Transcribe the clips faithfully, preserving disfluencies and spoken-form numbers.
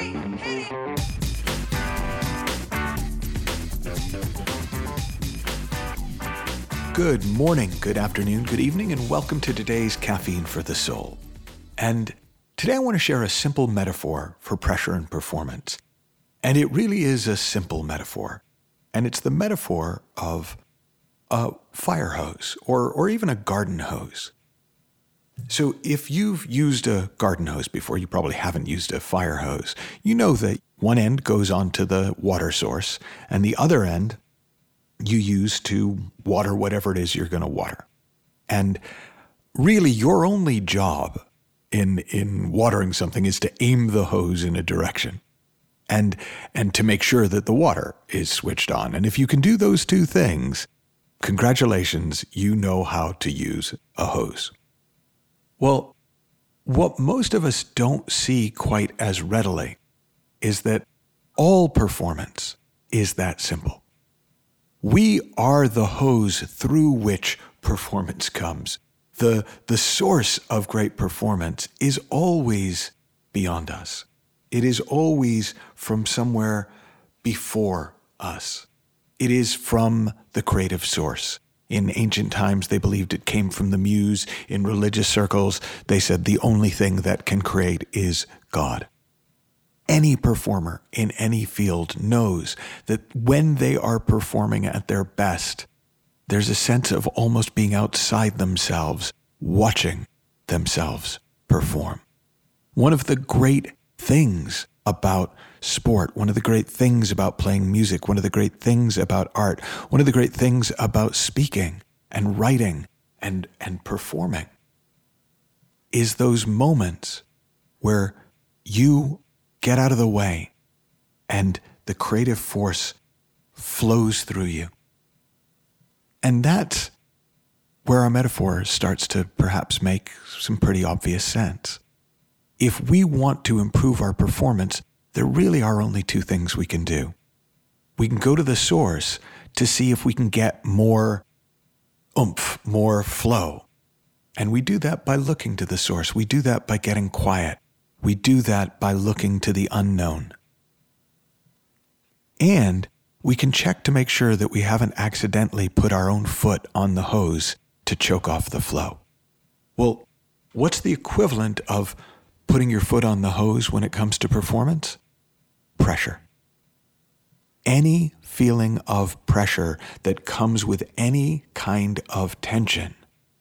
Good morning, good afternoon, good evening, and welcome to today's Caffeine for the Soul. And today I want to share a simple metaphor for pressure and performance. And it really is a simple metaphor. And it's the metaphor of a fire hose or, or even a garden hose. So if you've used a garden hose before, you probably haven't used a fire hose. You know that one end goes onto the water source and the other end you use to water whatever it is you're going to water. And really your only job in in watering something is to aim the hose in a direction and and to make sure that the water is switched on. And if you can do those two things, congratulations, you know how to use a hose. Well, what most of us don't see quite as readily is that all performance is that simple. We are the hose through which performance comes. The, the source of great performance is always beyond us. It is always from somewhere before us. It is from the creative source. In ancient times, they believed it came from the muse. In religious circles, they said the only thing that can create is God. Any performer in any field knows that when they are performing at their best, there's a sense of almost being outside themselves, watching themselves perform. One of the great things about sport, one of the great things about playing music, one of the great things about art, one of the great things about speaking and writing and, and performing is those moments where you get out of the way and the creative force flows through you. And that's where our metaphor starts to perhaps make some pretty obvious sense. If we want to improve our performance, there really are only two things we can do. We can go to the source to see if we can get more oomph, more flow. And we do that by looking to the source. We do that by getting quiet. We do that by looking to the unknown. And we can check to make sure that we haven't accidentally put our own foot on the hose to choke off the flow. Well, what's the equivalent of putting your foot on the hose when it comes to performance? Pressure. Any feeling of pressure that comes with any kind of tension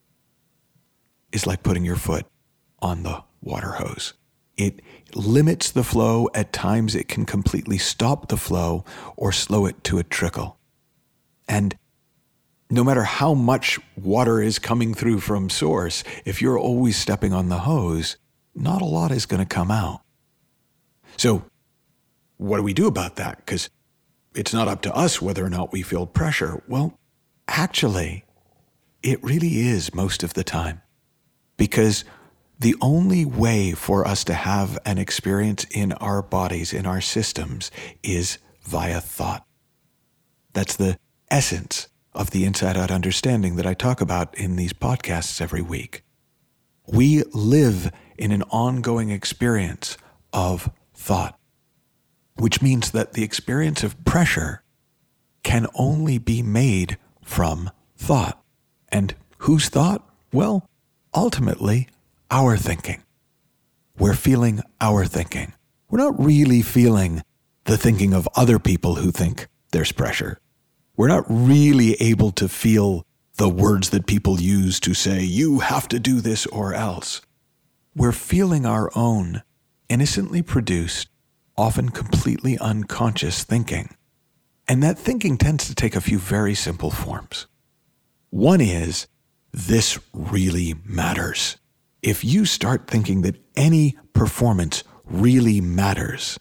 is like putting your foot on the water hose. It limits the flow. At times it can completely stop the flow or slow it to a trickle. And no matter how much water is coming through from source, if you're always stepping on the hose, not a lot is going to come out. So what do we do about that? Because it's not up to us whether or not we feel pressure. Well, actually, it really is most of the time. Because the only way for us to have an experience in our bodies, in our systems, is via thought. That's the essence of the inside-out understanding that I talk about in these podcasts every week. We live in an ongoing experience of thought, which means that the experience of pressure can only be made from thought. And whose thought? Well, ultimately, our thinking. We're feeling our thinking. We're not really feeling the thinking of other people who think there's pressure. We're not really able to feel the words that people use to say, you have to do this or else. We're feeling our own innocently produced, often completely unconscious thinking. And that thinking tends to take a few very simple forms. One is, this really matters. If you start thinking that any performance really matters,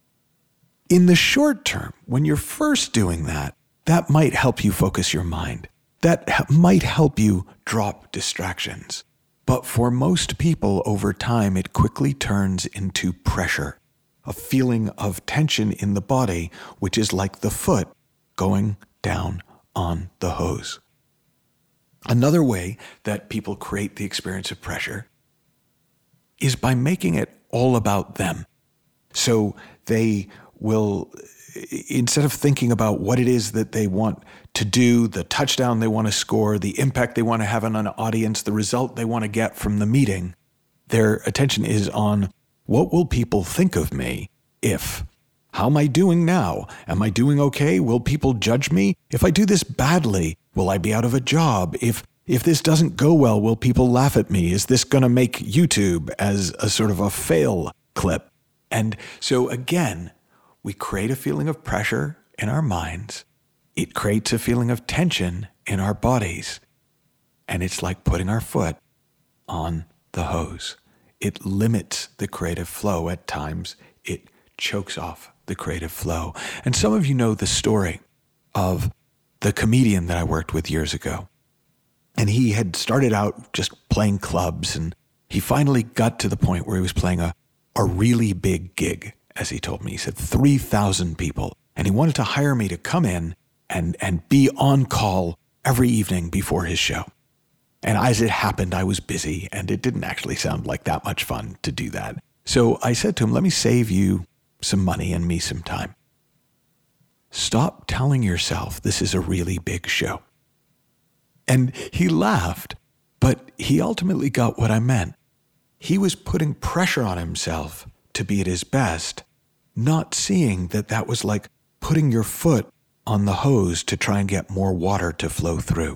in the short term, when you're first doing that, that might help you focus your mind. That might help you drop distractions. But for most people over time, it quickly turns into pressure, a feeling of tension in the body, which is like the foot going down on the hose. Another way that people create the experience of pressure is by making it all about them. So they will, instead of thinking about what it is that they want to do, the touchdown they want to score, the impact they want to have on an audience, the result they want to get from the meeting, their attention is on what will people think of me if? How am I doing now? Am I doing okay? Will people judge me? If I do this badly, will I be out of a job? If if this doesn't go well, will people laugh at me? Is this going to make YouTube as a sort of a fail clip? And so again, we create a feeling of pressure in our minds. It creates a feeling of tension in our bodies. And it's like putting our foot on the hose. It limits the creative flow at times. It chokes off the creative flow. And some of you know the story of the comedian that I worked with years ago. And he had started out just playing clubs, and he finally got to the point where he was playing a, a really big gig, as he told me. He said three thousand people. And he wanted to hire me to come in and, and be on call every evening before his show. And as it happened, I was busy, and it didn't actually sound like that much fun to do that. So I said to him, let me save you some money and me some time. Stop telling yourself this is a really big show. And he laughed, but he ultimately got what I meant. He was putting pressure on himself to be at his best, not seeing that that was like putting your foot on the hose to try and get more water to flow through.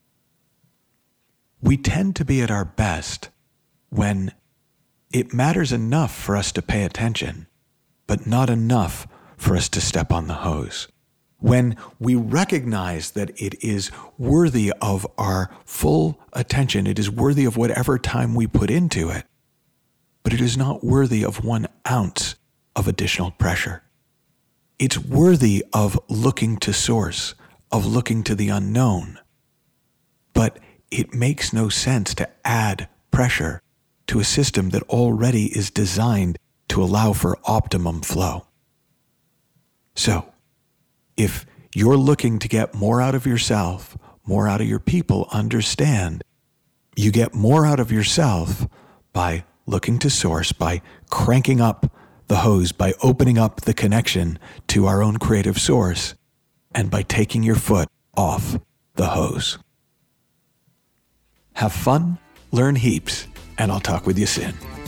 We tend to be at our best when it matters enough for us to pay attention, but not enough for us to step on the hose. When we recognize that it is worthy of our full attention, it is worthy of whatever time we put into it, but it is not worthy of one ounce of additional pressure. It's worthy of looking to source, of looking to the unknown, but it makes no sense to add pressure to a system that already is designed to allow for optimum flow. So, if you're looking to get more out of yourself, more out of your people, understand you get more out of yourself by looking to source, by cranking up the hose, by opening up the connection to our own creative source, and by taking your foot off the hose. Have fun, learn heaps, and I'll talk with you soon.